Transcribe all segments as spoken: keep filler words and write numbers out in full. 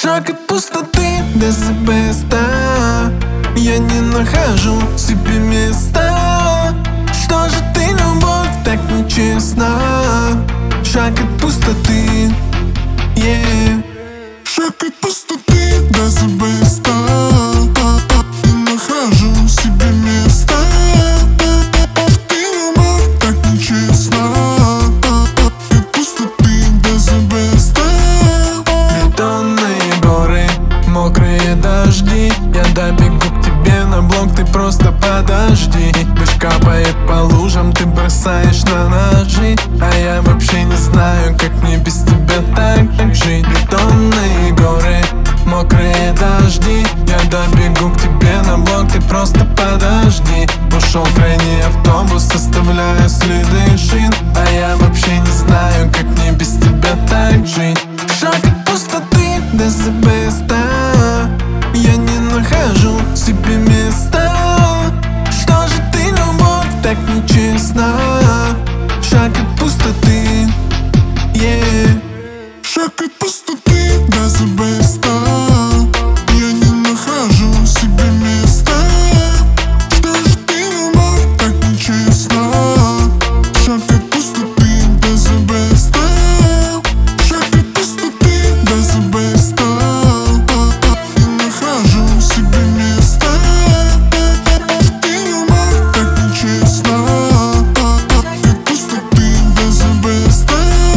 Шаг от пустоты до забеста. Я не нахожу себе места. Что же ты, любовь, так нечестна? Шаг от пустоты, yeah. Шаг от пустоты до забеста. Не нахожу себе места. Ты, любовь, так нечестна. От пустоты до забеста. Бетонные горы, мокрые дожди. Я добегу к тебе на блок, ты просто подожди. Дождь капает по лужам, ты бросаешь на ножи. А я вообще не знаю, как мне без тебя так жить. Бетонные горы, мокрые дожди. Я добегу к тебе на блок, ты просто подожди. Ушел крайний автобус, оставляя следы шин. А я вообще не знаю, как мне без тебя так жить. Шаг от пустоты до забеста. Я не нахожу себе места. Что же ты, любовь, так нечестна? Шаг от пустоты, yeah. Шаг от пустоты до забеста. Я не нахожу себе места. Что же ты, любовь, так нечестна? Шаг от пустоты до забеста. Шаг от пустоты до забеста. Не нахожу себе места. Ты, любовь, так нечестна. От пустоты до забеста.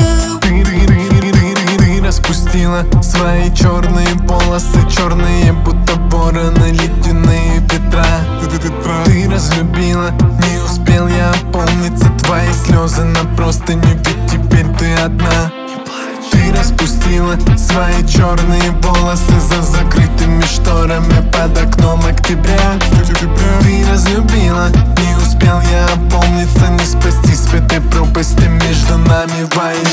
Распустила свои черные полосы, черные, будто вороны, ледяные ветра. Ты разлюбила, не успел я опомниться. Твои слезы на простыне, ведь теперь ты одна. Ты распустила свои черные волосы за закрытыми шторами под окном октября. Ты разлюбила, не успел я опомниться. Не спастись в этой пропасти между нами. Во